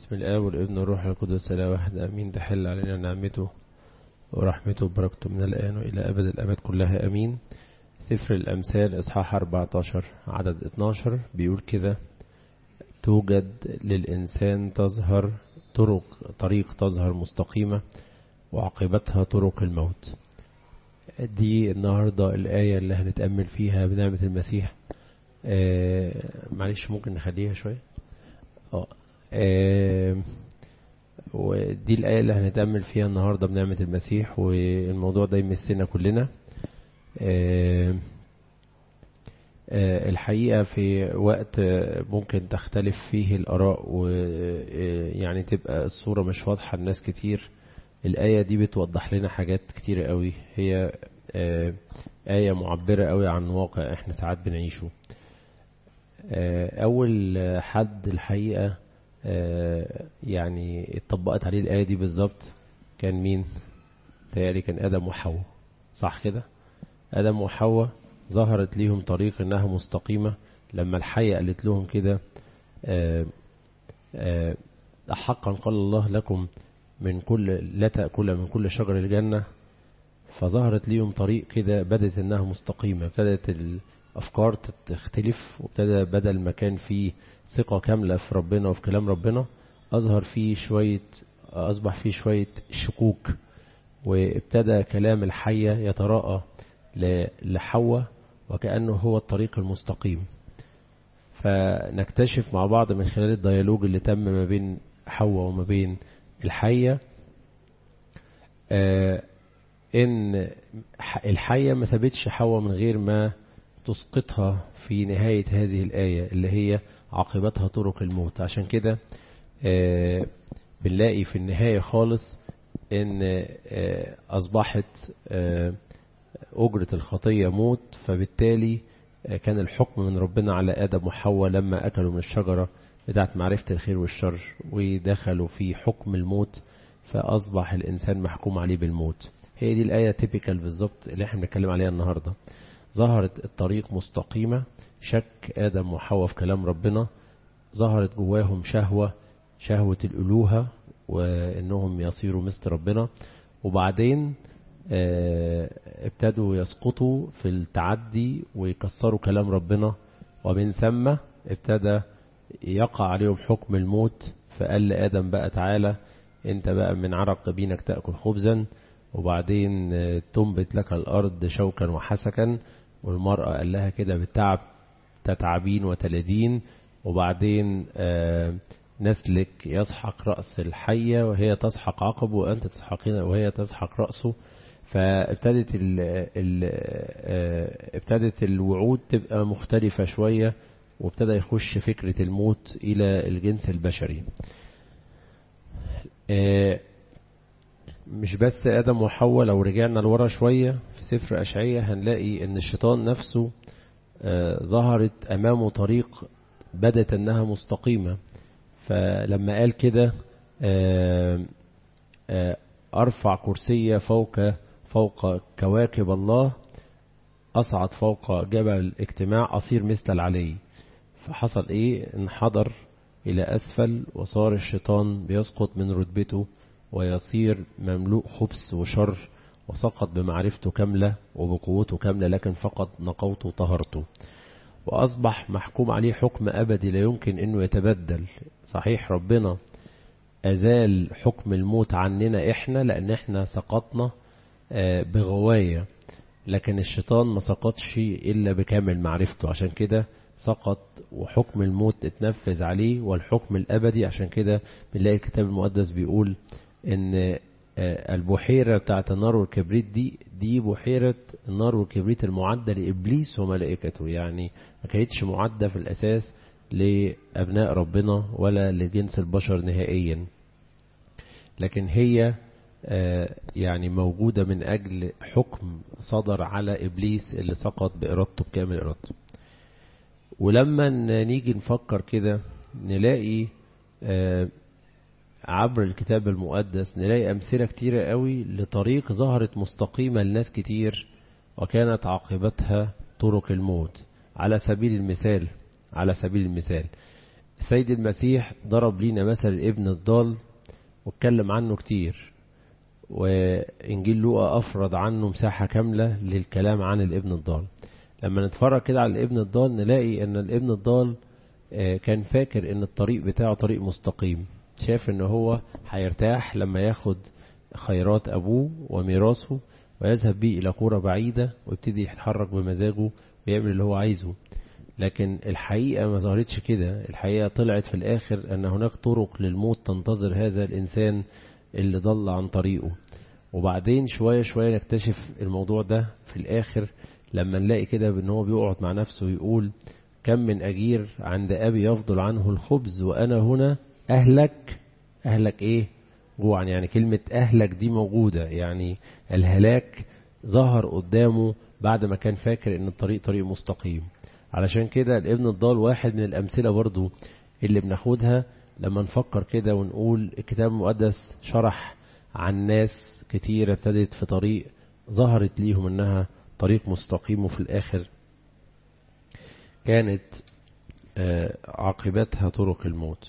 بسم الله والابن والروح القدس لا واحد امين. تحل علينا نعمته ورحمته وبركته من الان والى ابد الابد كلها امين. سفر الامثال اصحاح 14 عدد 12 بيقول كده: توجد للانسان تظهر طريق تظهر مستقيمة وعاقبتها طرق الموت. دي النهاردة الآية اللي هنتأمل فيها بنعمة المسيح. معلش ممكن نخليها شوية. ودي الآية اللي هنتأمل فيها النهاردة بنعمة المسيح، والموضوع ده يمسنا كلنا. الحقيقة في وقت ممكن تختلف فيه الآراء ويعني تبقى الصورة مش واضحة لناس كتير، الآية دي بتوضح لنا حاجات كتيرة قوي. هي آية معبرة قوي عن واقع احنا ساعات بنعيشه. أول حد الحقيقة يعني اتطبقت عليه الآية دي بالظبط كان مين؟ تهيألي كان آدم وحواء، صح كده؟ آدم وحواء ظهرت ليهم طريق إنها مستقيمة لما الحية قالت لهم كده: حقا قال الله لكم لا تأكل من كل شجر الجنة. فظهرت ليهم طريق كده، بدت إنها مستقيمة، ابتدت الأفكار تختلف، وابتدى بدل ما كان فيه ثقة كاملة في ربنا وفي كلام ربنا أصبح فيه شوية شكوك، وابتدى كلام الحية يتراءى لحواء وكأنه هو الطريق المستقيم. فنكتشف مع بعض من خلال الديالوج اللي تم ما بين حواء وما بين الحية ان الحية ما سابتش حواء من غير ما تسقطها في نهاية هذه الآية اللي هي عاقبتها طرق الموت. عشان كده بنلاقي في النهاية خالص ان اصبحت أجرة الخطية موت، فبالتالي كان الحكم من ربنا على آدم وحواء لما أكلوا من الشجرة بتاعت معرفة الخير والشر ودخلوا في حكم الموت، فأصبح الإنسان محكوم عليه بالموت. هي دي الآية تيبيكال بالظبط اللي احنا بنتكلم عليها النهاردة. ظهرت الطريق مستقيمة، شك آدم وحواء في كلام ربنا، ظهرت جواهم شهوة الألوهة وإنهم يصيروا مثل ربنا، وبعدين ابتدوا يسقطوا في التعدي ويكسروا كلام ربنا، ومن ثم ابتدى يقع عليهم حكم الموت. فقال لآدم بقى: تعالى انت بقى من عرق جبينك تأكل خبزا، وبعدين تنبت لك الأرض شوكا وحسكا. والمرأة قال لها كده: بالتعب تتعبين وتلدين، وبعدين نسلك يسحق رأس الحية وهي تسحق عقبه وأنت تسحقين وهي تسحق رأسه. فابتدت ابتدت الوعود تبقى مختلفة شوية، وابتدى يخش فكرة الموت إلى الجنس البشري. مش بس آدم وحواء، لو رجعنا لورا شوية في سفر أشعياء هنلاقي أن الشيطان نفسه ظهرت أمامه طريق بدت أنها مستقيمة. فلما قال كده: أرفع كرسية فوق كواكب الله، أصعد فوق جبل الاجتماع، أصير مثل العلي. فحصل إيه؟ انحدر إلى أسفل، وصار الشيطان بيسقط من رتبته ويصير مملوء خبث وشر، وسقط بمعرفته كاملة وبقوته كاملة، لكن فقط نقوته وطهرته، وأصبح محكوم عليه حكم أبدي لا يمكن أنه يتبدل. صحيح ربنا أزال حكم الموت عننا إحنا لأن إحنا سقطنا بغواية، لكن الشيطان ما سقطش إلا بكامل معرفته، عشان كده سقط وحكم الموت اتنفذ عليه والحكم الأبدي. عشان كده بنلاقي الكتاب المقدس بيقول إن البحيرة بتاعت النار والكبريت دي بحيرة النار والكبريت المعدة لإبليس وملائكته، يعني ما كانتش معدة في الأساس لأبناء ربنا ولا لجنس البشر نهائيا، لكن هي يعني موجودة من أجل حكم صدر على إبليس اللي سقط بإرادته بكامل إرادته. ولما نيجي نفكر كده نلاقي عبر الكتاب المقدس نلاقي أمثلة كتيرة قوي لطريق ظهرت مستقيمة لناس كتير وكانت عاقبتها طرق الموت. على سبيل المثال السيد المسيح ضرب لينا مثل الابن الضال واتكلم عنه كتير، وإنجيل لوقا أفرض عنه مساحة كاملة للكلام عن الابن الضال. لما نتفرج كده على الابن الضال نلاقي ان الابن الضال كان فاكر ان الطريق بتاعه طريق مستقيم، شاف ان هو هيرتاح لما ياخد خيرات ابوه وميراثه ويذهب بيه الى قرى بعيدة ويبتدي يتحرك بمزاجه ويعمل اللي هو عايزه. لكن الحقيقة ما ظهرتش كده، الحقيقة طلعت في الاخر ان هناك طرق للموت تنتظر هذا الانسان اللي ضل عن طريقه. وبعدين شوية شوية نكتشف الموضوع ده في الاخر لما نلاقي كده بان هو بيقعد مع نفسه ويقول كم من أجير عند أبي يفضل عنه الخبز وأنا هنا أهلك إيه جوعا. يعني كلمة أهلك دي موجودة، يعني الهلاك ظهر قدامه بعد ما كان فاكر ان الطريق طريق مستقيم. علشان كده الابن الضال واحد من الأمثلة برضو اللي بناخدها لما نفكر كده ونقول الكتاب المقدس شرح عن ناس كتيرة ابتدت في طريق ظهرت ليهم انها طريق مستقيم وفي الآخر كانت عاقبتها طرق الموت.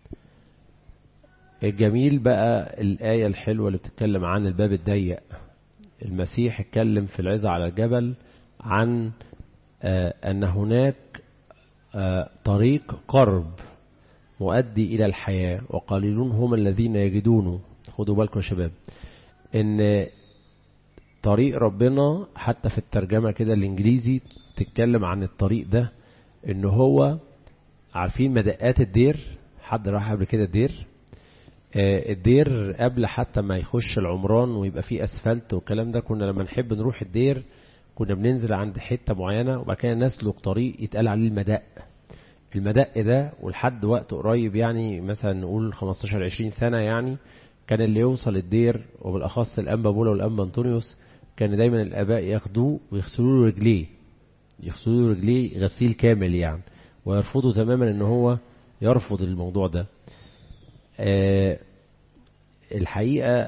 الجميل بقى الآية الحلوة اللي بتتكلم عن الباب الضيق. المسيح اتكلم في العظة على الجبل عن أن هناك طريق قرب مؤدي إلى الحياة وقليلون هم الذين يجدونه. خدوا بالكم يا شباب ان طريق ربنا حتى في الترجمة كده الانجليزي تتكلم عن الطريق ده ان هو عارفين مدقات الدير. حد راح قبل كده الدير؟ الدير قبل حتى ما يخش العمران ويبقى فيه اسفلت والكلام ده، كنا لما نحب نروح الدير كنا بننزل عند حتة معينة وبعد كده نسلك طريق يتقال عليه المدق. المدق ده ولحد وقت قريب يعني مثلا نقول 15-20 سنة يعني كان اللي يوصل الدير وبالأخص الأنبا بولا والأنبا أنطونيوس كان دايما الآباء ياخدوه ويغسلوا له رجليه، يغسلوا له رجليه غسيل كامل يعني، ويرفضوا تماما ان هو يرفض الموضوع ده. الحقيقة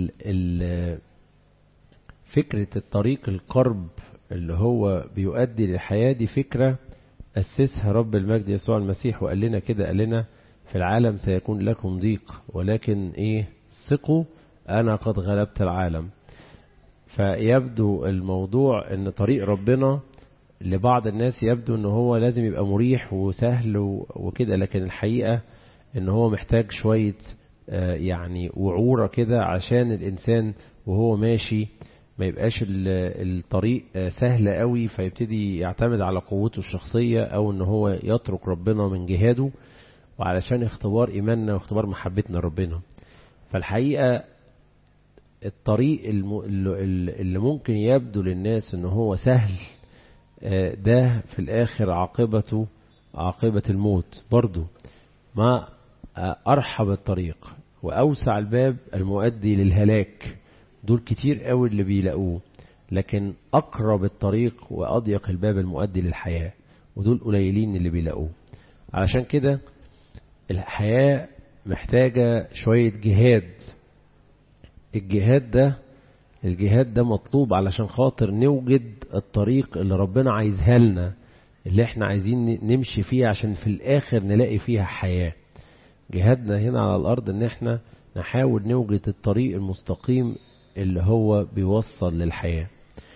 فكرة الطريق القرب اللي هو بيؤدي للحياة دي فكرة أسسها رب المجد يسوع المسيح وقال لنا كده، قال لنا في العالم سيكون لكم ضيق ولكن ثقوا أنا قد غلبت العالم. فيبدو الموضوع ان طريق ربنا لبعض الناس يبدو ان هو لازم يبقى مريح وسهل وكده، لكن الحقيقة ان هو محتاج شوية يعني وعورة كده عشان الانسان وهو ماشي ما يبقاش الطريق سهل قوي فيبتدي يعتمد على قوته الشخصية او ان هو يترك ربنا من جهاده وعلشان اختبار ايماننا واختبار محبتنا ربنا. فالحقيقة الطريق اللي ممكن يبدو للناس ان هو سهل ده في الاخر عاقبته عاقبة الموت برضو. ما ارحب الطريق واوسع الباب المؤدي للهلاك دول كتير قوي اللي بيلاقوه، لكن اقرب الطريق واضيق الباب المؤدي للحياة ودول قليلين اللي بيلاقوه. علشان كده الحياة محتاجة شوية جهاد. الجهاد ده مطلوب علشان خاطر نوجد الطريق اللي ربنا عايزها لنا اللي احنا عايزين نمشي فيه عشان في الاخر نلاقي فيها حياة. جهادنا هنا على الارض ان احنا نحاول نوجد الطريق المستقيم اللي هو بيوصل للحياة.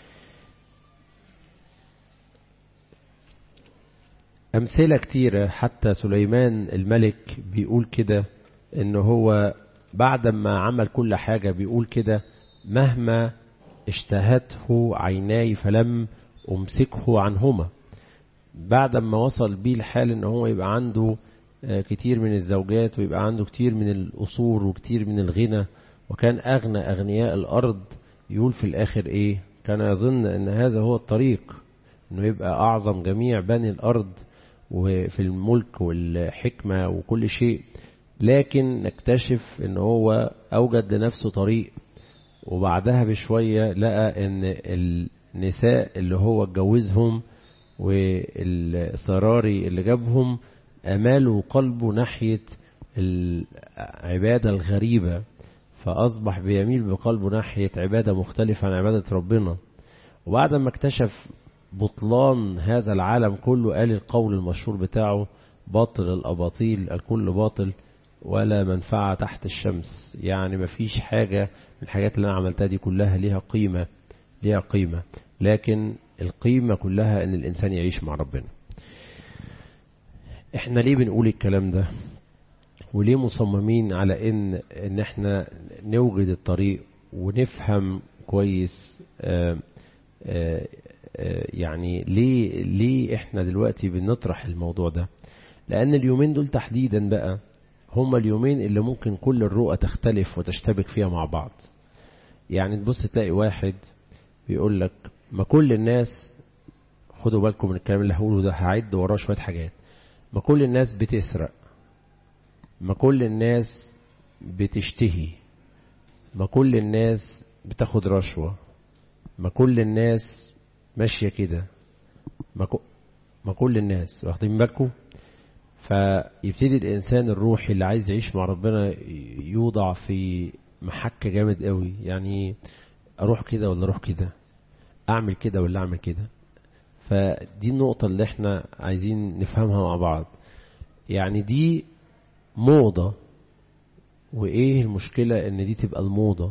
امثلة كتيرة حتى سليمان الملك بيقول كده ان هو بعد ما عمل كل حاجة بيقول كده مهما اشتهته عيناي فلم امسكه عنهما. بعد ما وصل بيه الحال ان هو يبقى عنده كتير من الزوجات ويبقى عنده كتير من القصور وكتير من الغنى وكان اغنى اغنياء الارض، يقول في الاخر ايه؟ كان يظن ان هذا هو الطريق انه يبقى اعظم جميع بني الارض وفي الملك والحكمة وكل شيء، لكن نكتشف ان هو اوجد لنفسه طريق وبعدها بشوية لقى ان النساء اللي هو اتجوزهم والسراري اللي جابهم امالوا قلبه ناحية العبادة الغريبة، فاصبح بيميل بقلبه ناحية عبادة مختلفة عن عبادة ربنا. وبعد ما اكتشف بطلان هذا العالم كله قال القول المشهور بتاعه باطل الأباطيل الكل باطل ولا منفعة تحت الشمس. يعني مفيش حاجة من الحاجات اللي أنا عملتها دي كلها ليها قيمة، ليها قيمة، لكن القيمة كلها ان الانسان يعيش مع ربنا. احنا ليه بنقول الكلام ده وليه مصممين على ان احنا نوجد الطريق ونفهم كويس يعني ليه احنا دلوقتي بنطرح الموضوع ده؟ لان اليومين دول تحديدا بقى هما اليومين اللي ممكن كل الرؤى تختلف وتشتبك فيها مع بعض. يعني تبص تلاقي واحد بيقول لك ما كل الناس، خدوا بالكم من الكلام اللي هقوله ده، هعد وراه شوية حاجات. ما كل الناس بتسرق، ما كل الناس بتشتهي، ما كل الناس بتاخد رشوة، ما كل الناس ماشية كده، ما كل الناس، واخدين بالكم؟ فيبتدي الإنسان الروحي اللي عايز يعيش مع ربنا يوضع في محك جامد قوي. يعني أروح كده ولا أروح كده، أعمل كده ولا أعمل كده. فدي النقطة اللي احنا عايزين نفهمها مع بعض. يعني دي موضة، وإيه المشكلة إن دي تبقى الموضة؟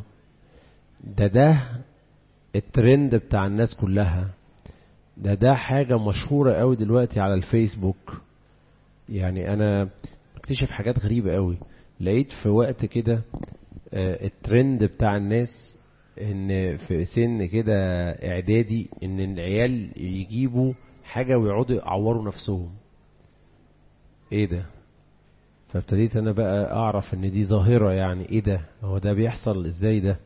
ده الترند بتاع الناس كلها، ده حاجة مشهورة قوي دلوقتي على الفيسبوك. يعني أنا اكتشف حاجات غريبة قوي. لقيت في وقت كده الترند بتاع الناس ان في سن كده اعدادي ان العيال يجيبوا حاجة ويقعدوا يعوروا نفسهم. ايه ده؟ فابتديت انا بقى اعرف ان دي ظاهرة. يعني ايه ده؟ هو ده بيحصل ازاي ده؟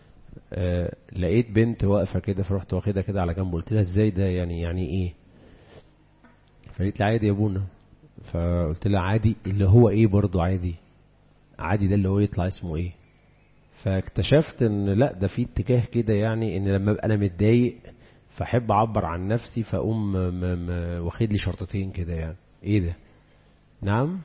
لقيت بنت واقفة كده، فرحت واخدها كده على جنب، قلت لها ازاي ده؟ يعني ايه؟ فقالت لي عادي يا ابونا. فقلت لها عادي اللي هو ايه؟ برضو عادي ده اللي هو يطلع اسمه ايه؟ فاكتشفت ان لا، ده في اتجاه كده، يعني ان لما ابقى انا متضايق فاحب اعبر عن نفسي فاقوم واخد لي شرطتين كده. يعني ايه ده؟ نعم؟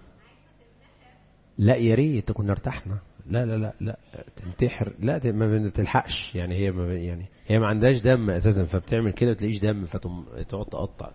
لا يا ريت كنا ارتحنا. لا لا لا لا تنتحر، لا ما بتلحقش. يعني هي ما عندهاش دم اساسا، فبتعمل كده وتلاقيش دم فتقعد تقطع.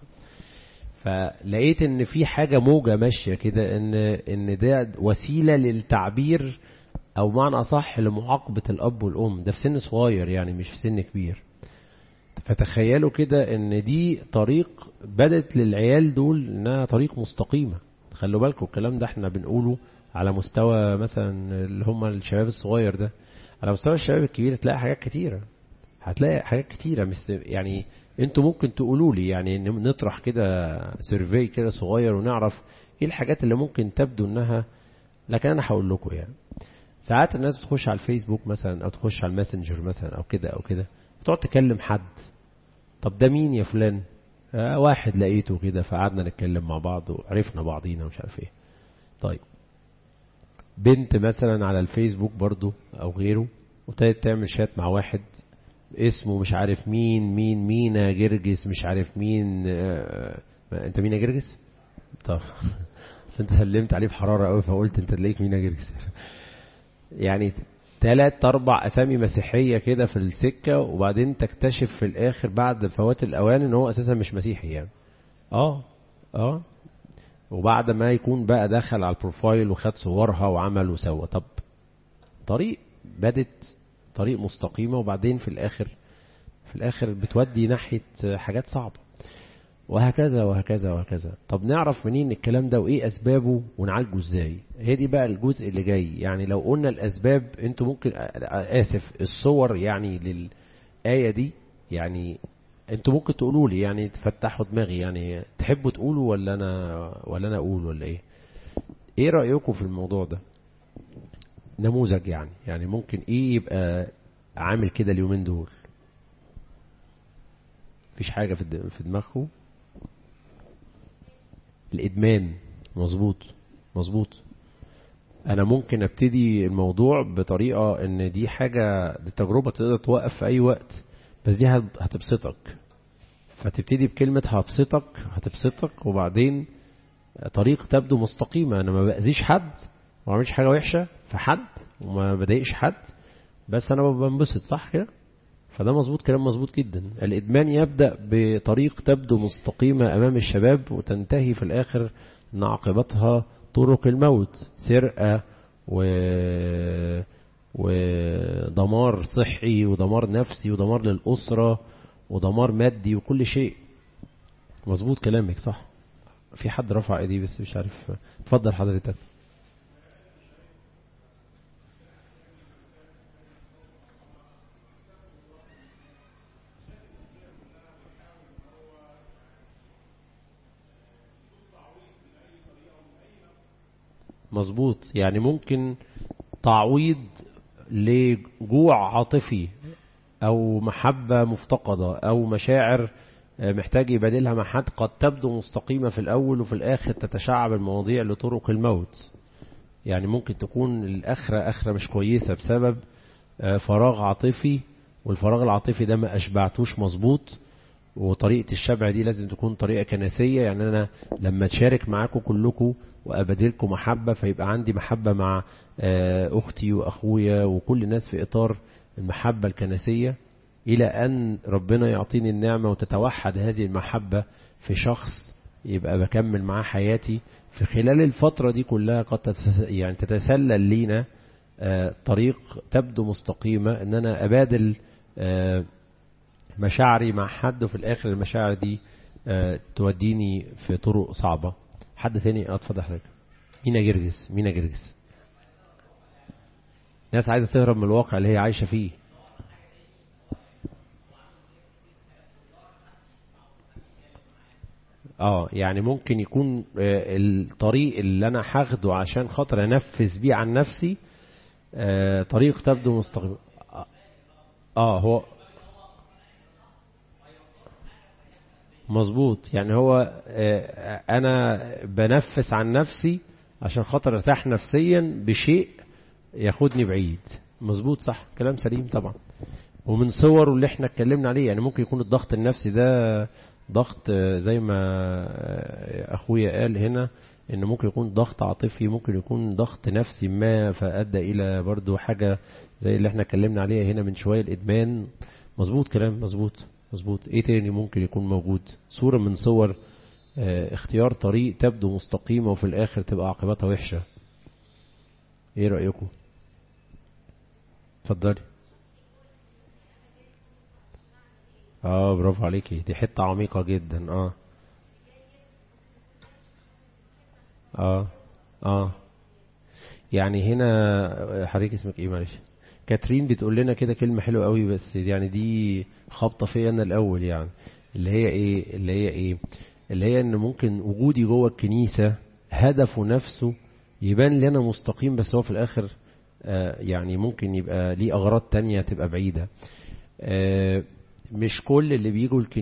فلقيت ان في حاجة موجة ماشية كده، ان ده وسيلة للتعبير، او معنى اصح لمعاقبة الاب والام. ده في سن صغير يعني، مش في سن كبير. فتخيلوا كده ان دي طريق بدت للعيال دول انها طريق مستقيمة. خلوا بالكم الكلام ده احنا بنقوله على مستوى مثلا اللي هم الشباب الصغير ده. على مستوى الشباب الكبير هتلاقي حاجات كتيرة، هتلاقي حاجات كتيرة. يعني انتوا ممكن تقولوا لي، يعني نطرح كده سيرفي كده صغير ونعرف ايه الحاجات اللي ممكن تبدو انها، لكن انا هقول لكم. يعني ساعات الناس بتخش على الفيسبوك مثلا او تخش على الماسنجر مثلا او كده بتقعد تكلم حد. طب ده مين يا فلان؟ واحد لقيته كده فقعدنا نتكلم مع بعض وعرفنا بعضينا ومش عارف ايه. طيب بنت مثلا على الفيسبوك برضو او غيره وابتدت تعمل شات مع واحد اسمه مش عارف مينا جرجس، مش عارف مين. انت مينا جرجس؟ طب انت سلمت عليه بحرارة قوي فقلت انت تلاقيك مينا جرجس. يعني 3-4 اسامي مسيحية كده في السكة، وبعدين تكتشف في الاخر بعد فوات الاوان ان هو اساسا مش مسيحي. يعني وبعد ما يكون بقى دخل على البروفايل وخد صورها وعمل وسوى. طب طريق بدت طريق مستقيمة، وبعدين في الاخر بتودي ناحية حاجات صعبة، وهكذا وهكذا وهكذا. طب نعرف منين الكلام ده وايه اسبابه ونعالجه ازاي؟ هي دي بقى الجزء اللي جاي. يعني لو قلنا الاسباب، انتوا ممكن الصور يعني للآية دي، يعني انتوا ممكن تقولوا لي، يعني تفتحوا دماغي. يعني تحبوا تقولوا ولا انا اقول ولا ايه رأيكم في الموضوع ده؟ نموذج يعني ممكن ايه يبقى عامل كده اليومين دول؟ مفيش حاجة في دماغكم؟ الإدمان. مظبوط. أنا ممكن أبتدي الموضوع بطريقة إن دي حاجة، دي تجربة تقدر توقف في أي وقت، بس دي هتبسطك. فتبتدي بكلمة هتبسطك، وبعدين طريق تبدو مستقيمة. أنا ما بأذيش حد وما عملش حاجة وحشة في حد وما بضايقش حد، بس أنا بنبسط. صح كده؟ فده مظبوط، كلام مظبوط جدا. الإدمان يبدأ بطريق تبدو مستقيمة أمام الشباب وتنتهي في الآخر ان عاقبتها طرق الموت، سرقة ودمار صحي ودمار نفسي ودمار للأسرة ودمار مادي وكل شيء. مظبوط كلامك صح. في حد رفع ايديه بس مش عارف. اتفضل حضرتك. مظبوط، يعني ممكن تعويض لجوع عاطفي او محبة مفتقدة او مشاعر محتاج يبادلها مع حد قد تبدو مستقيمة في الاول وفي الاخر تتشعب المواضيع لطرق الموت. يعني ممكن تكون الاخرة مش كويسة بسبب فراغ عاطفي، والفراغ العاطفي ده ما اشبعتوش مظبوط. وطريقة الشبع دي لازم تكون طريقة كنسية، يعني أنا لما تشارك معاكم كلكم وأبادلكم محبة فيبقى عندي محبة مع أختي وأخويا وكل الناس في إطار المحبة الكنسية، إلى أن ربنا يعطيني النعمة وتتوحد هذه المحبة في شخص يبقى بكمل معاه حياتي. في خلال الفترة دي كلها قد يعني تتسلل لينا طريق تبدو مستقيمة ان انا ابادل مشاعري مع حد، وفي الاخر المشاعر دي توديني في طرق صعبة. حد ثاني اتفضل حضرتك. مينا جرجس. ناس عايزة تهرب من الواقع اللي هي عايشة فيه. يعني ممكن يكون الطريق اللي انا هاخده عشان خاطر انفذ بيه عن نفسي طريق تبدو مستقيم. هو مظبوط، يعني هو انا بنفس عن نفسي عشان خاطر ارتاح نفسيا بشيء ياخدني بعيد. مظبوط صح، كلام سليم طبعا. ومن صوره اللي احنا اتكلمنا عليه، يعني ممكن يكون الضغط النفسي ده ضغط زي ما اخويا قال هنا، ان ممكن يكون ضغط عاطفي، ممكن يكون ضغط نفسي ما فأدى الى برضو حاجة زي اللي احنا اتكلمنا عليها هنا من شوية، الادمان. مظبوط كلام مظبوط. ايه تاني ممكن يكون موجود؟ صورة من صور اختيار طريق تبدو مستقيمة وفي الاخر تبقى عاقبتها وحشة. ايه رأيكم؟ اتفضلي. برافو عليكي، دي حتة عميقة جدا. اه اه يعني هنا حضرتك اسمك ايه معلش؟ كاترين بتقول لنا كده كلمة حلوة قوي، بس يعني دي خبطة فيا انا الاول، يعني اللي هي ان ممكن وجودي جوه الكنيسة هدفه نفسه يبان لي انا مستقيم، بس هو في الاخر يعني ممكن يبقى ليه اغراض تانية تبقى بعيدة. مش كل اللي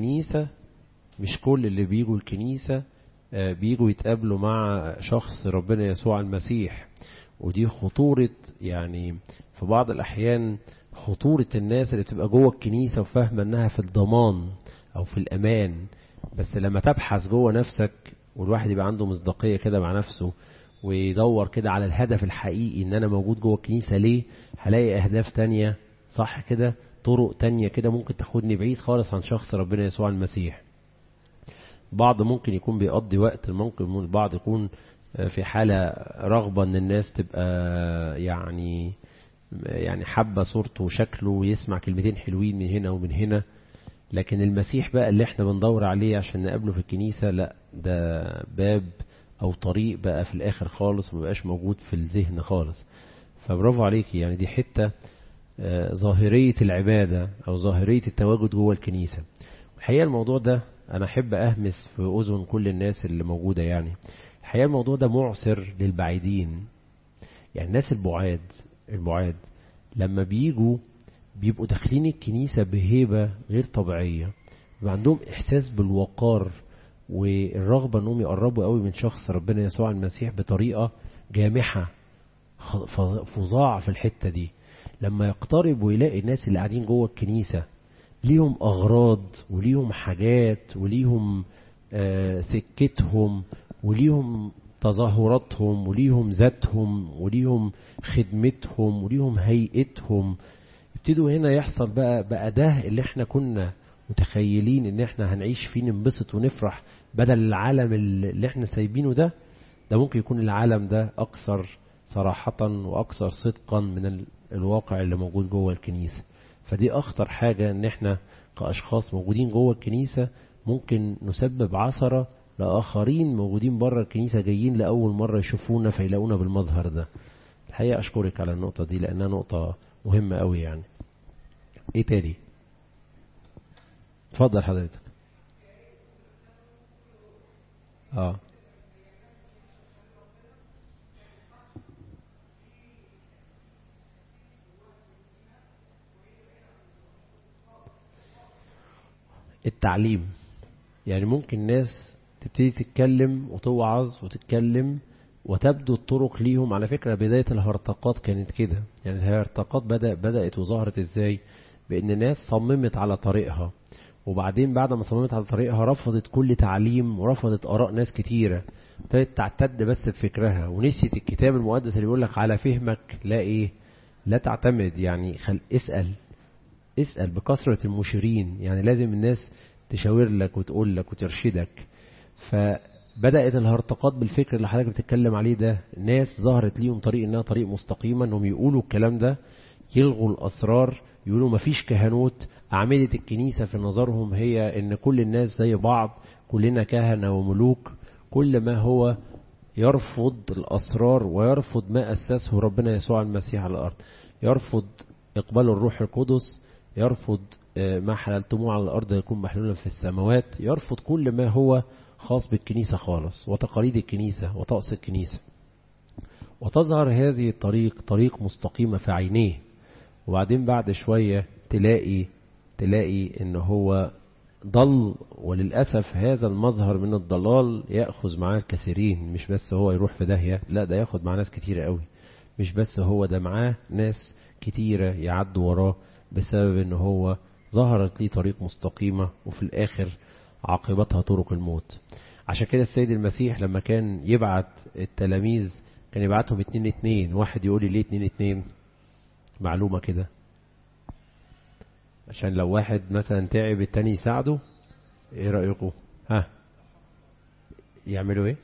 بيجوا الكنيسة بيجوا يتقابلوا مع شخص ربنا يسوع المسيح. ودي خطورة، يعني في بعض الأحيان خطورة الناس اللي بتبقى جوه الكنيسة وفاهمة أنها في الضمان أو في الأمان، بس لما تبحث جوه نفسك والواحد يبقى عنده مصداقية كده مع نفسه ويدور كده على الهدف الحقيقي، ان انا موجود جوه الكنيسة ليه، هلاقي اهداف تانية صح كده، طرق تانية كده ممكن تاخدني بعيد خالص عن شخص ربنا يسوع المسيح. بعض ممكن يكون بيقضي وقت، ممكن البعض يكون في حالة رغبة ان الناس تبقى يعني حابة صورته وشكله ويسمع كلمتين حلوين من هنا ومن هنا، لكن المسيح بقى اللي احنا بندور عليه عشان نقابله في الكنيسة لا، ده باب او طريق بقى في الاخر خالص ومبقاش موجود في الذهن خالص. فبرافو عليكي، يعني دي حتة ظاهرية العبادة او ظاهرية التواجد جوه الكنيسة. الحقيقة الموضوع ده انا احب اهمس في اذن كل الناس اللي موجودة، يعني الحقيقة الموضوع ده معسر للبعيدين. يعني الناس البعاد لما بيبقوا داخلين الكنيسة بهيبة غير طبيعية، عندهم احساس بالوقار والرغبة انهم يقربوا قوي من شخص ربنا يسوع المسيح بطريقة جامحة، فظاع في الحتة دي. لما يقترب ويلاقي الناس اللي قاعدين جوه الكنيسة ليهم أغراض وليهم حاجات وليهم سكتهم وليهم تظاهراتهم وليهم ذاتهم وليهم خدمتهم وليهم هيئتهم، ابتدوا هنا يحصل بقى ده اللي احنا كنا متخيلين ان احنا هنعيش فيه ننبسط ونفرح بدل العالم اللي احنا سايبينه ده. ده ممكن يكون العالم ده أكثر صراحة وأكثر صدقا من الواقع اللي موجود جوه الكنيسة. فدي أخطر حاجة، إن إحنا كأشخاص موجودين جوه الكنيسة ممكن نسبب عثرة لآخرين موجودين بره الكنيسة جايين لأول مرة يشوفونا فيلاقونا بالمظهر ده. الحقيقة أشكرك على النقطة دي لأنها نقطة مهمة قوي يعني. إيه تاني؟ اتفضل حضرتك. التعليم، يعني ممكن ناس تبتدي تتكلم وتوعظ وتتكلم وتبدو الطرق ليهم. على فكرة بداية الهرطقات كانت كده، يعني الهرطقات بدأت وظهرت ازاي؟ بأن ناس صممت على طريقها، وبعدين بعد ما صممت على طريقها رفضت كل تعليم ورفضت آراء ناس كتيرة، ابتدت تعتد بس بفكرها ونسيت الكتاب المقدس اللي بيقول لك على فهمك لا ايه، لا تعتمد. يعني اسأل بكثرة المشيرين، يعني لازم الناس تشاور لك وتقول لك وترشدك. فبدأت الهرطقات بالفكر اللي حضرتك بتتكلم عليه ده، ناس ظهرت ليهم طريق انها طريق مستقيمة، انهم يقولوا الكلام ده، يلغوا الأسرار، يقولوا مفيش كهنوت. أعمدة الكنيسة في نظرهم هي ان كل الناس زي بعض، كلنا كهنة وملوك. كل ما هو يرفض الأسرار ويرفض ما أسسه ربنا يسوع المسيح على الأرض، يرفض إقبال الروح القدس، يرفض ما حللتموه على الأرض يكون محلولا في السماوات، يرفض كل ما هو خاص بالكنيسة خالص وتقاليد الكنيسة وطقس الكنيسة. وتظهر هذه الطريق طريق مستقيمة في عينيه، وبعدين بعد شوية تلاقي ان هو ضل. وللأسف هذا المظهر من الضلال يأخذ معاه الكثيرين، مش بس هو يروح في داهية، لا ده ياخد معاه ناس كتيرة قوي. مش بس هو ده، معاه ناس كتيرة يعدوا وراه بسبب ان هو ظهرت ليه طريق مستقيمة وفي الاخر عاقبتها طرق الموت. عشان كده السيد المسيح لما كان يبعت التلاميذ كان يبعتهم 2-2. واحد يقول لي ليه 2-2؟ معلومة كده، عشان لو واحد مثلا تعب التاني يساعده. ايه رأيكم؟ يعملوا ايه؟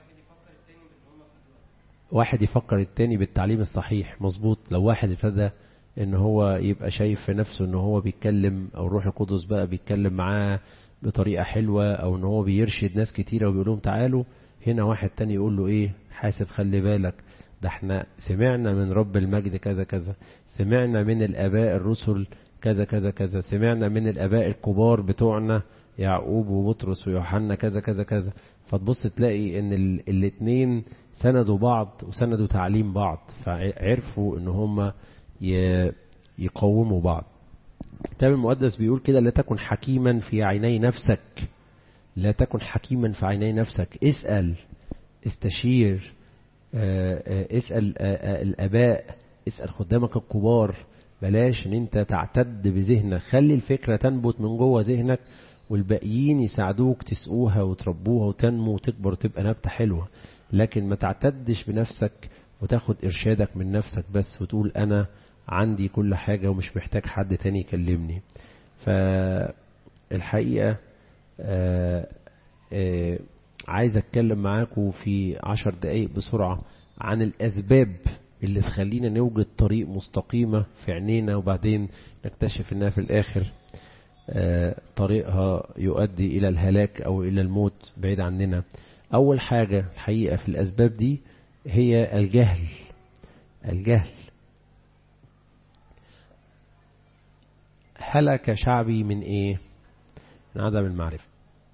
واحد يفكر التاني بالتعليم الصحيح. مظبوط. لو واحد ابتدى ان هو يبقى شايف في نفسه ان هو بيتكلم، او الروح القدس بقى بيتكلم معاه بطريقة حلوة، او ان هو بيرشد ناس كتيرة وبيقول لهم تعالوا هنا، واحد تاني يقول له ايه، حاسب خلي بالك، ده احنا سمعنا من رب المجد كذا كذا، سمعنا من الاباء الرسل كذا كذا كذا، سمعنا من الاباء الكبار بتوعنا يعقوب وبطرس ويوحنا كذا كذا كذا. فتبص تلاقي ان الاتنين سندوا بعض وسندوا تعليم بعض، فعرفوا ان هم يقوموا بعض. الكتاب المقدس بيقول كده: لا تكن حكيما في عيني نفسك، لا تكن حكيما في عيني نفسك. اسأل، استشير، اسأل الآباء، اسأل خدامك الكبار. بلاش ان انت تعتد بذهنك، خلي الفكرة تنبت من جوه ذهنك والباقيين يساعدوك تسقوها وتربوها وتنمو وتكبر تبقى نبتة حلوة. لكن ما تعتدش بنفسك وتاخد إرشادك من نفسك بس وتقول أنا عندي كل حاجة ومش محتاج حد تاني يكلمني. فالحقيقة عايز أتكلم معاكم في 10 دقايق بسرعة عن الأسباب اللي تخلينا نوجد طريق مستقيمة في عينينا، وبعدين نكتشف انها في الآخر طريقها يؤدي إلى الهلاك أو إلى الموت بعيد عننا. أول حاجة الحقيقة في الأسباب دي هي الجهل. الجهل. هلك شعبي من إيه؟ من عدم المعرفة.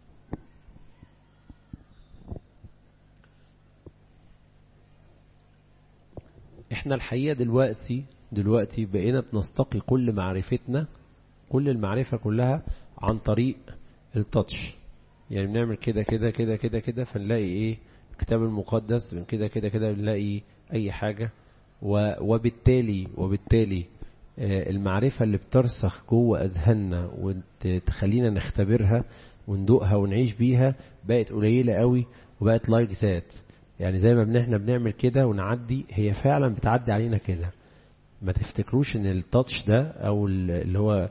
احنا الحقيقة دلوقتي بقينا بنستقي كل معرفتنا، كل المعرفة كلها عن طريق التاتش. يعني بنعمل كده كده كده كده كده فنلاقي ايه؟ الكتاب المقدس. من كده كده كده بنلاقي اي حاجة. وبالتالي المعرفة اللي بترسخ جوه اذهاننا وتخلينا نختبرها وندوقها ونعيش بيها بقت قليلة قوي، وبقت لايك ذات. يعني زي ما احنا بنعمل كده ونعدي، هي فعلا بتعدي علينا كده. ما تفتكروش ان التاتش ده او اللي هو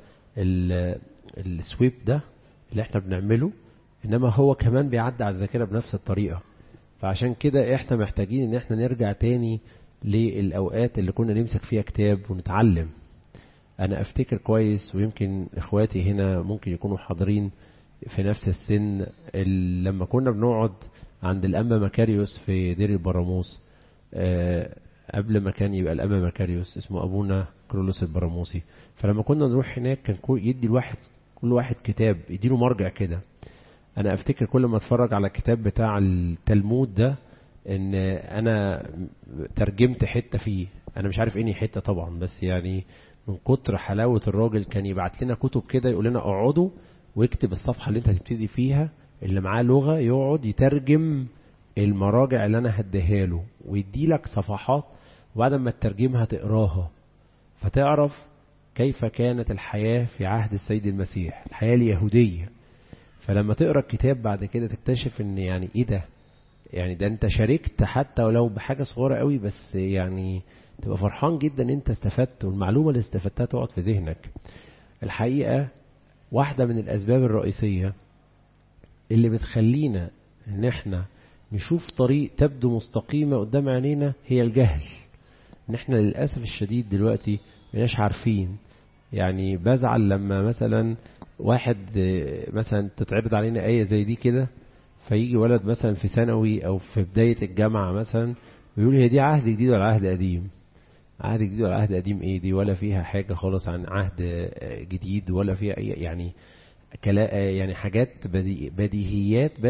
السويب ده اللي احنا بنعمله، انما هو كمان بيعدي على الذاكرة بنفس الطريقة. فعشان كده احنا محتاجين ان احنا نرجع تاني للأوقات اللي كنا نمسك فيها كتاب ونتعلم. انا افتكر كويس، ويمكن اخواتي هنا ممكن يكونوا حاضرين في نفس السن، لما كنا بنقعد عند الأنبا مكاريوس في دير البراموس، قبل ما كان يبقى الأنبا مكاريوس اسمه أبونا كرولوس البراموسي. فلما كنا نروح هناك كان يدي كل واحد كتاب، يديله مرجع كده. أنا أفتكر كل ما أتفرج على الكتاب بتاع التلمود ده إن أنا ترجمت حتة فيه، أنا مش عارف إني حتة طبعا، بس يعني من كتر حلاوة الراجل كان يبعت لنا كتب كده، يقول لنا اقعدوا واكتب الصفحة اللي انت هتبتدي فيها، اللي معاه لغة يقعد يترجم المراجع اللي انا هديها له، ويدي لك صفحات، وبعد ما تترجمها تقراها فتعرف كيف كانت الحياة في عهد السيد المسيح، الحياة اليهودية. فلما تقرأ الكتاب بعد كده تكتشف ان يعني ايه ده، يعني ده انت شاركت حتى ولو بحاجة صغيرة قوي، بس يعني تبقى فرحان جدا ان انت استفدت، والمعلومة اللي استفدتها تقعد في ذهنك. الحقيقة واحدة من الأسباب الرئيسية اللي بتخلينا ان احنا نشوف طريق تبدو مستقيمة قدام عينينا هي الجهل. ان احنا للأسف الشديد دلوقتي مش عارفين. يعني بزعل لما مثلا واحد مثلا تتعرض علينا آية زي دي كده، فيجي ولد مثلا في ثانوي او في بداية الجامعة مثلا ويقول هي دي عهد جديد ولا عهد قديم؟ عهد جديد ولا عهد قديم ايه دي؟ ولا فيها حاجة خالص عن عهد جديد، ولا فيها اي يعني يعني حاجات بديهيات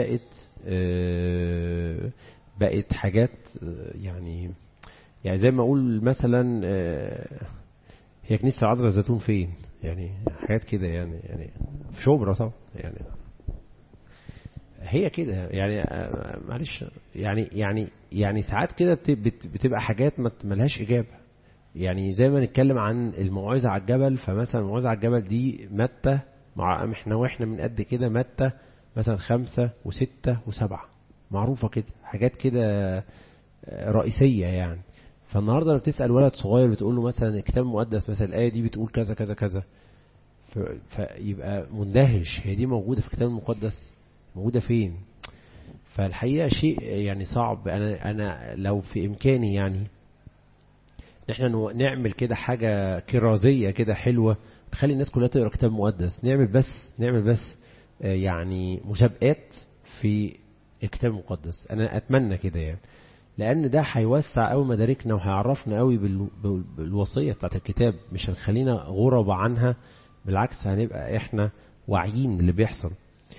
بقت حاجات يعني زي ما اقول مثلا هي كنيسة العذراء الزيتون فين؟ يعني حاجات كده يعني في شبرا طبعا، يعني هي كده يعني معلش يعني ساعات كده بتبقى حاجات ملهاش إجابة. يعني زي ما نتكلم عن الموعظة على الجبل، فمثلا الموعظة على الجبل دي متى مع واحنا من قد كده متى مثلا 5 و6 و7 معروفة كده، حاجات كده رئيسية يعني. فالنهاردة لما بتسأل ولد صغير بتقول له مثلا الكتاب المقدس مثلا الآية دي بتقول كذا كذا كذا، فيبقى مندهش، هي دي موجودة في الكتاب المقدس؟ موجودة فين؟ فالحقيقة شيء يعني صعب. أنا لو في إمكاني يعني نحن نعمل كده حاجة كرازية كده حلوة نخلي الناس كلها تقرأ كتاب مقدس، نعمل بس يعني مسابقات في الكتاب المقدس. أنا أتمنى كده يعني، لأن ده هيوسع قوي مداركنا وهيعرفنا قوي بالوصية بتاعت الكتاب، مش هنخلينا غربة عنها، بالعكس هنبقى احنا واعيين اللي بيحصل.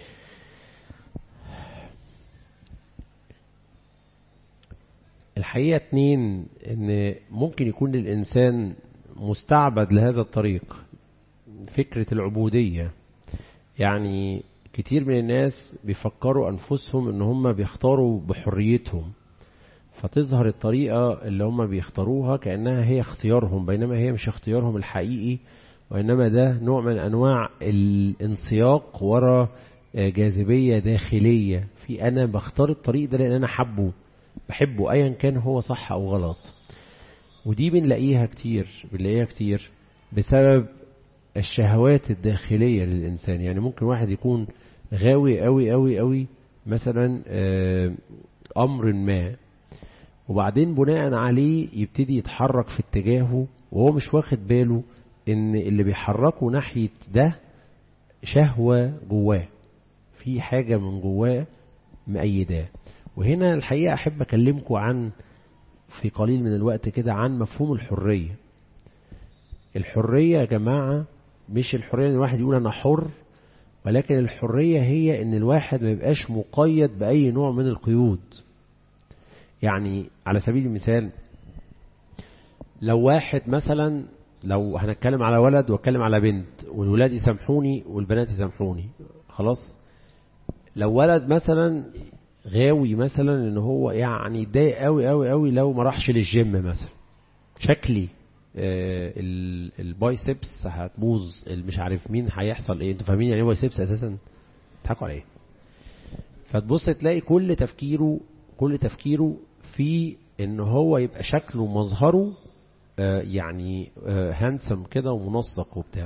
الحقيقة 2 ان ممكن يكون الانسان مستعبد لهذا الطريق، فكرة العبودية. يعني كتير من الناس بيفكروا انفسهم ان هم بيختاروا بحريتهم، فتظهر الطريقة اللي هم بيختاروها كأنها هي اختيارهم، بينما هي مش اختيارهم الحقيقي، وإنما ده نوع من أنواع الانسياق وراء جاذبية داخلية في أنا بختار الطريق ده لأن أنا بحبه أيا كان هو صح أو غلط. ودي بنلاقيها كتير بسبب الشهوات الداخلية للإنسان. يعني ممكن واحد يكون غاوي قوي قوي قوي مثلا أمر ما، وبعدين بناء عليه يبتدي يتحرك في اتجاهه وهو مش واخد باله ان اللي بيحركه ناحية ده شهوة جواه، في حاجة من جواه مأيداه. وهنا الحقيقة أحب أكلمكم عن في قليل من الوقت كده عن مفهوم الحرية. الحرية يا جماعة مش الحرية ان الواحد يقول أنا حر، ولكن الحرية هي ان الواحد ما يبقاش مقيد بأي نوع من القيود. يعني على سبيل المثال لو واحد مثلا، لو هنتكلم على ولد واتكلم على بنت، والولاد يسامحوني والبنات يسامحوني خلاص، لو ولد مثلا غاوي مثلا ان هو يعني يتضايق قوي قوي قوي لو ما راحش للجيم مثلا، شكلي البايسبس هتبوظ، مش عارف مين هيحصل ايه، انتوا فاهمين يعني ايه بايسبس اساسا؟ بتضحكوا على ايه؟ فتبص تلاقي كل تفكيره في ان هو يبقى شكله ومظهره يعني هانسم كده ومنسق وبتاع.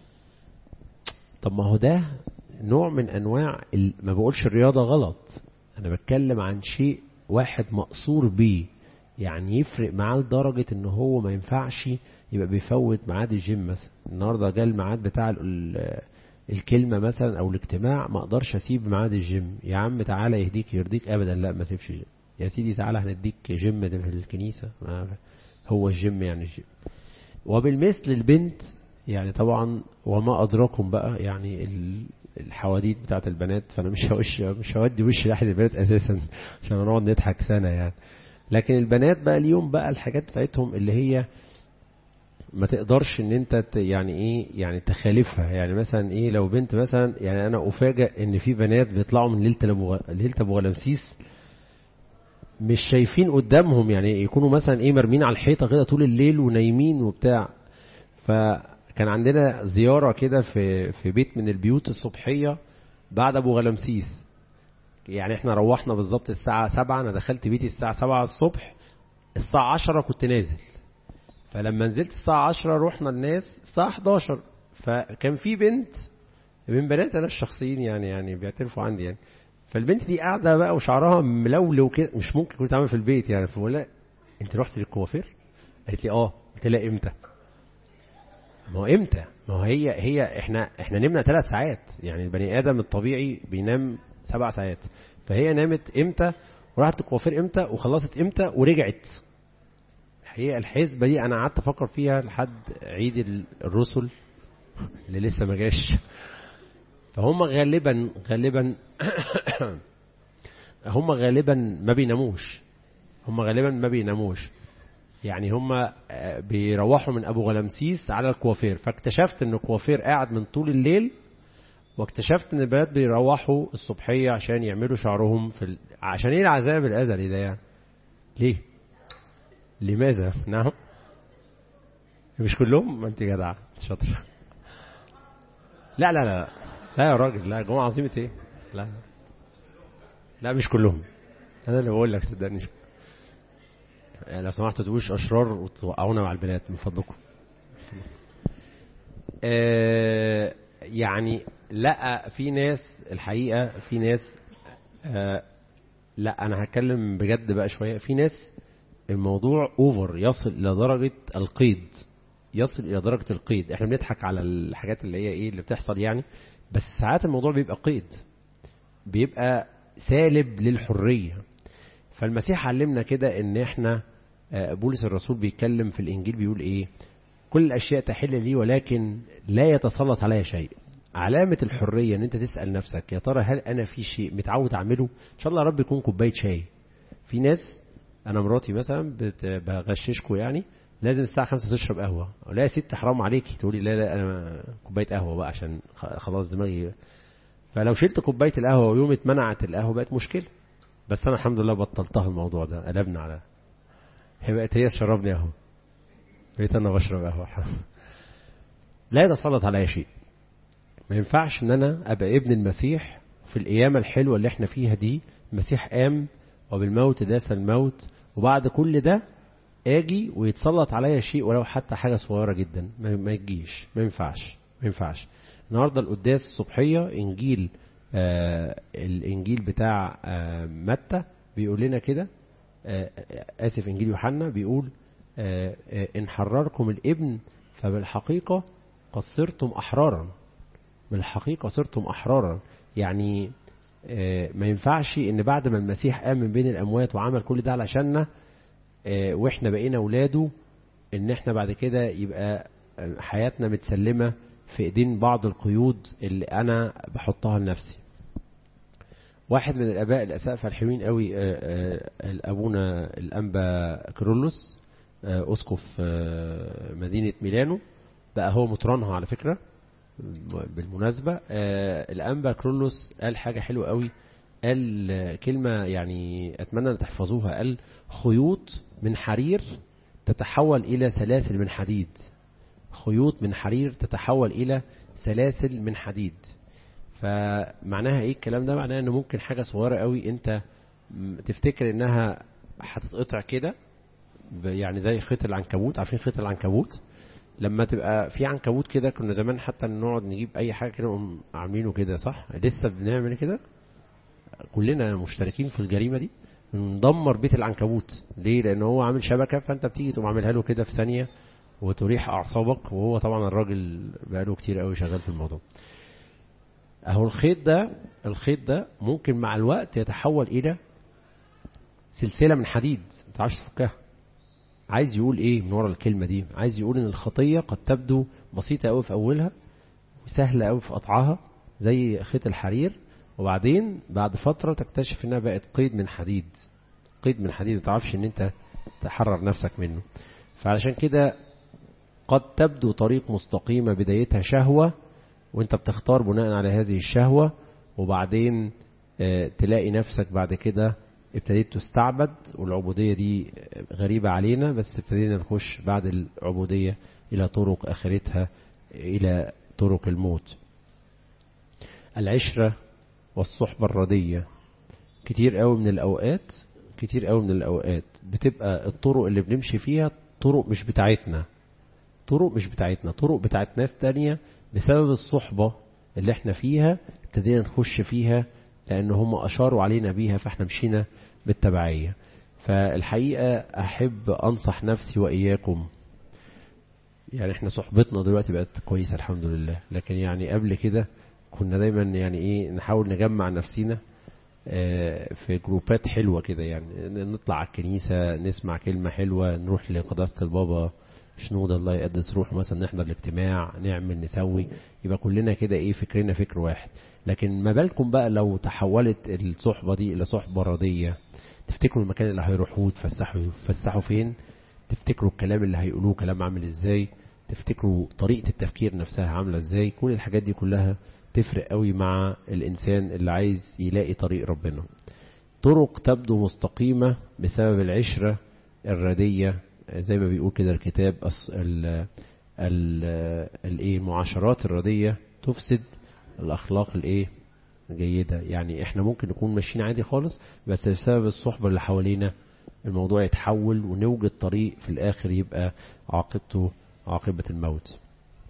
طب ما هو ده نوع من انواع ما بقولش الرياضة غلط، انا بتكلم عن شيء واحد مقصور بيه، يعني يفرق معاه لدرجة ان هو ما ينفعش يبقى بيفوت ميعاد الجيم مثلا. النهاردة جاء الميعاد بتاع الكلمة مثلا او الاجتماع، ما اقدرش اسيب ميعاد الجيم. يا عم تعالى يهديك يرضيك، ابدا لا ما سيبش جيم. يا سيدي تعالى هنديك جيم ده في الكنيسة، هو الجيم يعني الجيم. وبالمثل البنت، يعني طبعا وما أدراكم بقى يعني الحواديت بتاعت البنات، فأنا مش هودي وش ناحية البنات أساسا عشان نقعد نضحك سنة يعني. لكن البنات بقى اليوم بقى الحاجات بتاعتهم اللي هي ما تقدرش ان انت يعني ايه يعني تخالفها. يعني مثلا ايه لو بنت مثلا، يعني انا افاجئ ان في بنات بيطلعوا من ليلة ابو غلامسيس مش شايفين قدامهم، يعني يكونوا مثلا ايه مرمين على الحيطة كده طول الليل ونايمين وبتاع. فكان عندنا زيارة كده في بيت من البيوت الصبحية بعد ابو غلامسيس. يعني احنا روحنا بالظبط الساعة 7، انا دخلت بيتي الساعة 7 الصبح، الساعة 10 كنت نازل. فلما نزلت الساعة 10 رحنا الناس الساعة 11. فكان في بنت من بنات انا الشخصيين يعني بيعترفوا عندي يعني. فالبنت دي قاعدة بقى وشعرها ملولو كده، مش ممكن كنت عامل في البيت يعني. فبقول لها انت رحت للكوافير؟ قالت لي اه. قلت لها امتى؟ ما هو امتى؟ ما هو هي احنا نمنا 3 ساعات، يعني البني ادم الطبيعي بينام 7 ساعات. فهي نامت امتى وراحت الكوافير امتى وخلصت امتى ورجعت؟ هي الحسبة دي انا قعدت افكر فيها لحد عيد الرسل اللي لسه ما جاش. فهم غالبا هم غالبا ما بيناموش. هم غالبا ما بيناموش، يعني هم بيروحوا من ابو غلامسيس على الكوافير. فاكتشفت ان الكوافير قاعد من طول الليل، واكتشفت ان البنات بيروحوا الصبحية عشان يعملوا شعرهم عشان ايه العذاب الازلي ده يعني؟ ليه؟ لماذا؟ نعم. مش كلهم؟ ما انت جدع شاطر. لا لا لا لا يا راجل، لا جماعة عظيمة ايه؟ لا لا مش كلهم، انا اللي بقول لك صدقني. يعني لو سمحتوا تقولوش اشرار وتوقعونا مع البنات من فضلكم. يعني لا، في ناس الحقيقة، في ناس لا انا هتكلم بجد بقى شوية. في ناس الموضوع اوفر، يصل الى درجة القيد، يصل الى درجة القيد. احنا بنضحك على الحاجات اللي هي ايه اللي بتحصل يعني، بس ساعات الموضوع بيبقى قيد، بيبقى سالب للحرية. فالمسيح علمنا كده ان احنا بولس الرسول بيتكلم في الانجيل بيقول ايه؟ كل الاشياء تحل لي ولكن لا يتسلط عليها شيء. علامة الحرية ان انت تسأل نفسك يا ترى هل انا في شيء متعود اعمله؟ ان شاء الله يا رب يكون كوباية شاي. في ناس، انا مراتي مثلا بغششكم يعني، لازم الساعة 5 تشرب قهوة. لا يا ست حرام عليكي، تقولي لا لا انا كوباية قهوة بقى عشان خلاص دماغي. فلو شلت كوباية القهوة ويوم اتمنعت القهوة بقت مشكلة. بس انا الحمد لله بطلتها الموضوع ده، قلبنا على هي بقت هي تشربني قهوة، بقيت انا بشرب قهوة. لا يتسلط على شيء. ما ينفعش ان انا ابقى ابن المسيح في القيامة الحلوة اللي احنا فيها دي. المسيح قام وبالموت داس الموت، وبعد كل ده اجي ويتسلط عليا شيء ولو حتى حاجة صغيرة جدا، ما يجيش. ما ينفعش. النهاردة القداس الصبحية انجيل الانجيل بتاع متى بيقول لنا كده، اسف انجيل يوحنا بيقول ان حرركم الابن فبالحقيقة قد صرتم احرارا. بالحقيقة صرتم احرارا. يعني ما ينفعش ان بعد ما المسيح قام من بين الاموات وعمل كل ده علشاننا واحنا بقينا اولاده، ان احنا بعد كده يبقى حياتنا متسلمة في ايدين بعض القيود اللي انا بحطها لنفسي. واحد من الاباء الاسقفة الحلوين قوي الابونا الانبا كرولوس اسقف مدينة ميلانو، بقى هو مطرانها على فكرة بالمناسبة. الانبا كرولوس قال حاجة حلوة قوي، قال كلمة يعني اتمنى ان تحفظوها. قال خيوط من حرير تتحول الى سلاسل من حديد. خيوط من حرير تتحول الى سلاسل من حديد. فمعناها ايه الكلام ده؟ معناها ان ممكن حاجة صغيرة قوي انت تفتكر انها هتتقطع كده، يعني زي خيط العنكبوت. عارفين خيط العنكبوت؟ لما تبقى في عنكبوت كده، كنا زمان حتى نقعد نجيب اي حاجة كده عاملينه كده، صح؟ لسه بنعمل كده، كلنا مشتركين في الجريمة دي. ندمر بيت العنكبوت. ليه؟ لان هو عامل شبكة، فانت بتيجي تقوم عاملها له كده في ثانية وتريح اعصابك، وهو طبعا الراجل بقاله كتير قوي شغال في الموضوع. اهو الخيط ده ممكن مع الوقت يتحول الى سلسلة من حديد ما تعرفش تفكها. عايز يقول ايه من ورا الكلمة دي؟ عايز يقول ان الخطية قد تبدو بسيطة قوي في اولها وسهلة قوي في قطعها زي خيط الحرير، وبعدين بعد فترة تكتشف انها بقت قيد من حديد. قيد من حديد ما تعرفش ان انت تحرر نفسك منه. فعلشان كده قد تبدو طريق مستقيمة بدايتها شهوة، وانت بتختار بناء على هذه الشهوة، وبعدين تلاقي نفسك بعد كده ابتديت تستعبد، والعبودية دي غريبة علينا، بس ابتدينا نخش بعد العبودية إلى طرق آخرتها إلى طرق الموت. العشرة والصحبة الردية كتير قوي من الأوقات بتبقى الطرق اللي بنمشي فيها طرق مش بتاعتنا، طرق بتاعت ناس تانية، بسبب الصحبة اللي احنا فيها ابتدينا نخش فيها لأن هم أشاروا علينا بيها، فاحنا مشينا بالتبعية. فالحقيقة أحب أنصح نفسي وإياكم، يعني احنا صحبتنا دلوقتي بقت كويسة الحمد لله، لكن يعني قبل كده كنا دايما يعني ايه نحاول نجمع نفسينا في جروبات حلوة كده، يعني نطلع على الكنيسة نسمع كلمة حلوة، نروح لقداسة البابا شنودة الله يقدس روح مثلا، نحضر الاجتماع، نعمل نسوي، يبقى كلنا كده ايه فكرنا فكر واحد. لكن ما بالكم بقى لو تحولت الصحبة دي الى صحبة ردية؟ تفتكروا المكان اللي هيروحوه تفسحوا فين؟ تفتكروا الكلام اللي هيقولوه كلام عامل ازاي؟ تفتكروا طريقة التفكير نفسها عاملة ازاي؟ كل الحاجات دي كلها تفرق قوي مع الانسان اللي عايز يلاقي طريق ربنا. طرق تبدو مستقيمة بسبب العشرة الردية، زي ما بيقول كده الكتاب، المعاشرات الردية تفسد الأخلاق الجيدة. يعني احنا ممكن نكون ماشيين عادي خالص، بس بسبب الصحبة اللي حوالينا الموضوع يتحول ونوجد طريق في الآخر يبقى عاقبته عاقبة الموت.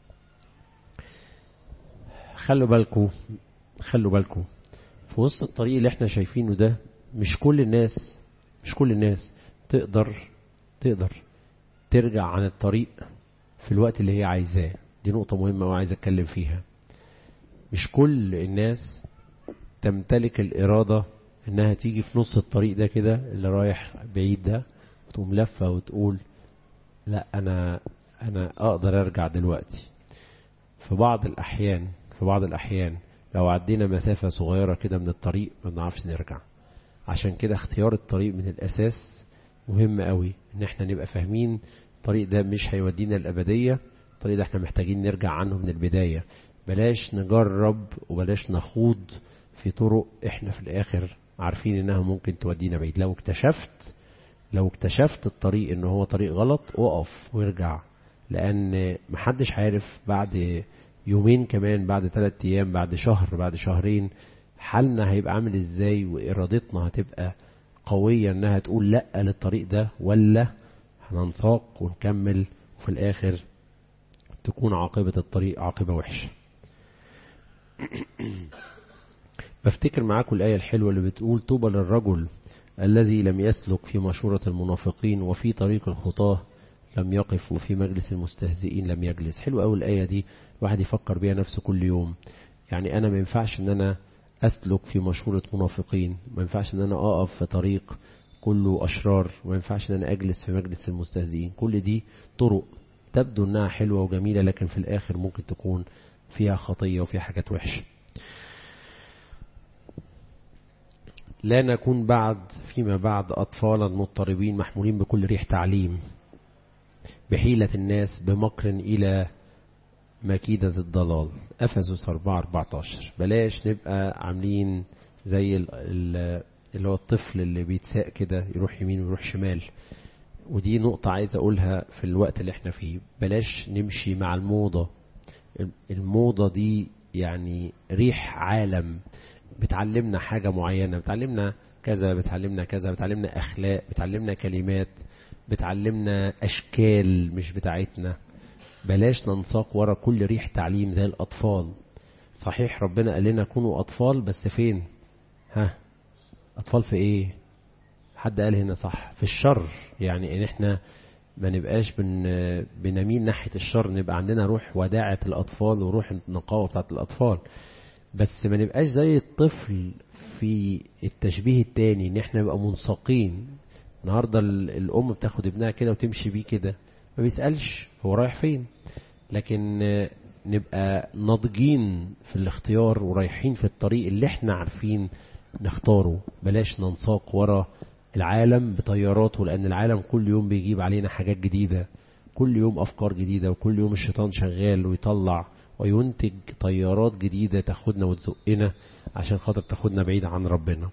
خلوا بالكم في وسط الطريق اللي احنا شايفينه ده، مش كل الناس تقدر ترجع عن الطريق في الوقت اللي هي عايزاه. دي نقطة مهمة وعايز اتكلم فيها. مش كل الناس تمتلك الإرادة انها تيجي في نص الطريق ده كده اللي رايح بعيد ده وتقوم لفة وتقول لا انا اقدر ارجع دلوقتي. في بعض الأحيان لو عدينا مسافة صغيرة كده من الطريق ما بنعرفش نرجع. عشان كده اختيار الطريق من الأساس مهم قوي، ان احنا نبقى فاهمين الطريق ده مش هيودينا الأبدية، الطريق ده احنا محتاجين نرجع عنه من البداية. بلاش نجرب وبلاش نخوض في طرق احنا في الآخر عارفين انها ممكن تودينا بعيد. لو اكتشفت الطريق ان هو طريق غلط، وقف وارجع، لأن محدش عارف بعد يومين كمان، بعد 3 أيام، بعد شهر، بعد شهرين، حالنا هيبقى عامل ازاي، وإرادتنا هتبقى قوية انها تقول لأ للطريق ده، ولا هننساق ونكمل وفي الآخر تكون عاقبة الطريق عاقبة وحشة. بفتكر معاكم الآية الحلوة اللي بتقول طوبى للرجل الذي لم يسلك في مشورة المنافقين وفي طريق الخطاه لم يقف وفي مجلس المستهزئين لم يجلس. حلو قوي الآية دي، الواحد يفكر بيها نفسه كل يوم. يعني أنا ما ينفعش ان أنا أسلك في مشورة منافقين، ما ينفعش ان أنا أقف في طريق كله أشرار، وما ينفعش ان أنا أجلس في مجلس المستهزئين. كل دي طرق تبدو انها حلوة وجميلة، لكن في الآخر ممكن تكون فيها خطية وفيها حاجات وحشة. لا نكون فيما بعد أطفالا مضطربين محمولين بكل ريح تعليم بحيلة الناس بمكر إلى مكيدة الضلال. أفسس 4:14. بلاش نبقى عاملين زي اللي هو الطفل اللي بيتساق كده يروح يمين ويروح شمال. ودي نقطة عايز أقولها في الوقت اللي احنا فيه. بلاش نمشي مع الموضة دي يعني ريح عالم بتعلمنا حاجة معينة، بتعلمنا كذا، بتعلمنا أخلاق، بتعلمنا كلمات، بتعلمنا أشكال مش بتاعتنا. بلاش ننساق ورا كل ريح تعليم زي الأطفال. صحيح ربنا قال لنا كونوا أطفال، بس فين؟ أطفال في إيه؟ حد قال هنا صح في الشر، يعني ان احنا ما نبقاش بنميل ناحية الشر، نبقى عندنا روح وداعة الأطفال وروح النقاوة بتاعت الأطفال، بس ما نبقاش زي الطفل في التشبيه التاني ان احنا نبقى منساقين. النهاردة الأم بتاخد ابنها كده وتمشي بيه كده، ما بيسألش هو رايح فين، لكن نبقى ناضجين في الاختيار ورايحين في الطريق اللي احنا عارفين نختاره. بلاش ننساق ورا العالم بطياراته، لأن العالم كل يوم بيجيب علينا حاجات جديدة، كل يوم أفكار جديدة، وكل يوم الشيطان شغال ويطلع وينتج طيارات جديدة تاخدنا وتزقنا عشان خاطر تاخدنا بعيد عن ربنا.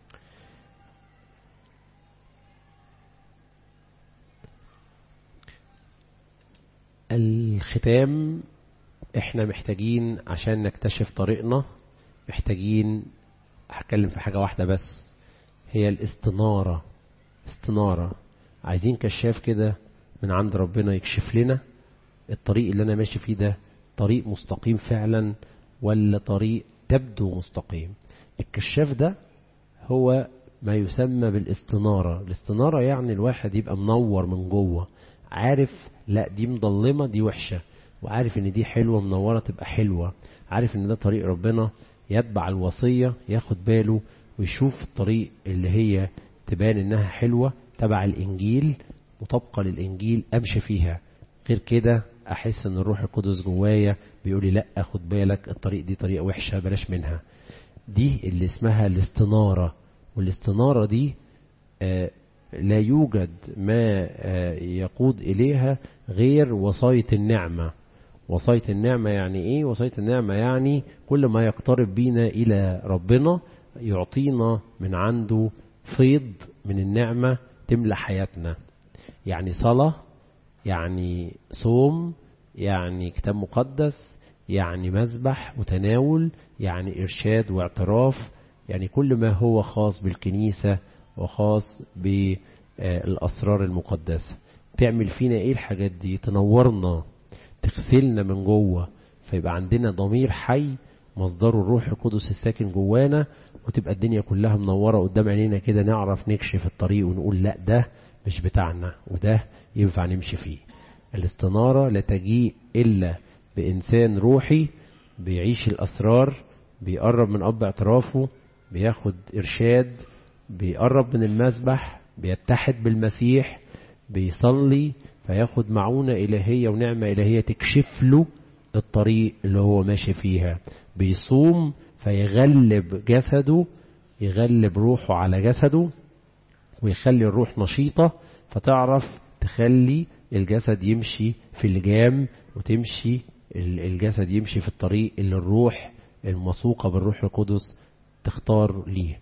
الختام، احنا محتاجين عشان نكتشف طريقنا، محتاجين هتكلم في حاجة واحدة بس، هي الاستنارة. استنارة، عايزين كشاف كده من عند ربنا يكشف لنا الطريق اللي انا ماشي فيه ده طريق مستقيم فعلا ولا طريق تبدو مستقيم. الكشاف ده هو ما يسمى بالاستنارة. الاستنارة يعني الواحد يبقى منور من جوه، عارف لا دي مضلمة دي وحشة، وعارف ان دي حلوة منورة تبقى حلوة، عارف ان ده طريق ربنا، يتبع الوصية، ياخد باله ويشوف الطريق اللي هي تبان انها حلوة تبع الانجيل مطابقة للانجيل امشي فيها. غير كده احس ان الروح القدس جوايا بيقولي لا خد بالك الطريق دي طريقة وحشة بلاش منها. دي اللي اسمها الاستنارة. والاستنارة دي لا يوجد ما يقود إليها غير وصاية النعمة. وصاية النعمة يعني إيه؟ وصاية النعمة يعني كل ما يقترب بينا إلى ربنا يعطينا من عنده فيض من النعمة تملى حياتنا. يعني صلاة، يعني صوم، يعني كتاب مقدس، يعني مذبح وتناول، يعني إرشاد واعتراف، يعني كل ما هو خاص بالكنيسة وخاص بالأسرار المقدسة. تعمل فينا إيه الحاجات دي؟ تنورنا، تغسلنا من جوه، فيبقى عندنا ضمير حي مصدره الروح القدس الساكن جوانا، وتبقى الدنيا كلها منورة قدام عينينا كده، نعرف نكشف الطريق ونقول لا ده مش بتاعنا وده ينفع نمشي فيه. الاستنارة لا تجيء إلا بإنسان روحي بيعيش الأسرار، بيقرب من أب اعترافه، بياخد إرشاد، بيقرب من المذبح، بيتحد بالمسيح، بيصلي فياخد معونة إلهية ونعمة إلهية تكشف له الطريق اللي هو ماشي فيها، بيصوم فيغلب جسده، يغلب روحه على جسده ويخلي الروح نشيطة، فتعرف تخلي الجسد يمشي في اللجام، وتمشي الجسد يمشي في الطريق اللي الروح المسوقة بالروح القدس تختار ليه.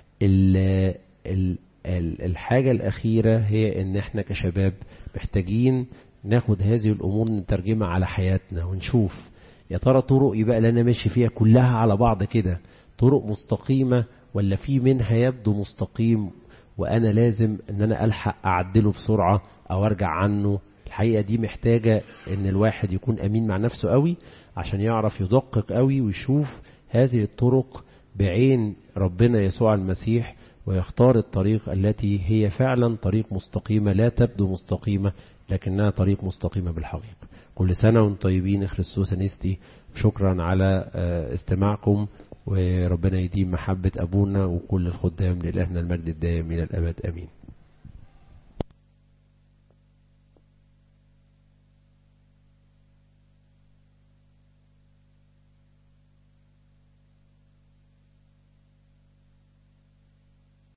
الحاجة الأخيرة هي ان احنا كشباب محتاجين ناخد هذه الأمور نترجمها على حياتنا ونشوف يا ترى طرق يبقى اللي أنا ماشي فيها كلها على بعض كده طرق مستقيمة، ولا في منها يبدو مستقيم وأنا لازم ان أنا ألحق أعدله بسرعة أو أرجع عنه. الحقيقة دي محتاجة ان الواحد يكون أمين مع نفسه قوي عشان يعرف يدقق قوي ويشوف هذه الطرق بعين ربنا يسوع المسيح، ويختار الطريق التي هي فعلا طريق مستقيمة لا تبدو مستقيمة لكنها طريق مستقيمة بالحقيقة. كل سنة وانتم طيبين. خريستوس أنستي. شكرا على استماعكم، وربنا يديم محبة أبونا وكل الخدام لإلهنا المجد الدائم إلى الأبد. أمين.